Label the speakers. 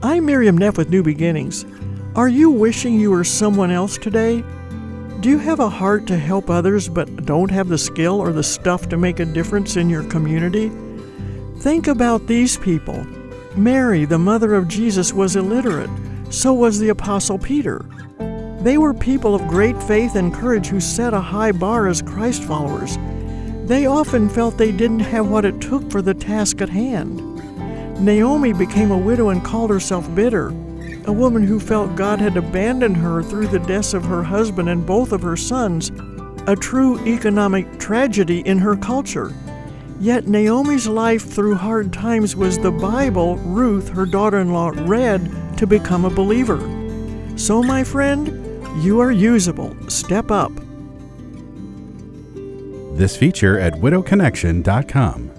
Speaker 1: I'm Miriam Neff with New Beginnings. Are you wishing you were someone else today? Do you have a heart to help others but don't have the skill or the stuff to make a difference in your community? Think about these people. Mary, the mother of Jesus, was illiterate. So was the Apostle Peter. They were people of great faith and courage who set a high bar as Christ followers. They often felt they didn't have what it took for the task at hand. Naomi became a widow and called herself bitter, a woman who felt God had abandoned her through the deaths of her husband and both of her sons, a true economic tragedy in her culture. Yet Naomi's life through hard times was the Bible Ruth, her daughter-in-law, read to become a believer. So, my friend, you are usable. Step up.
Speaker 2: This feature at widowconnection.com.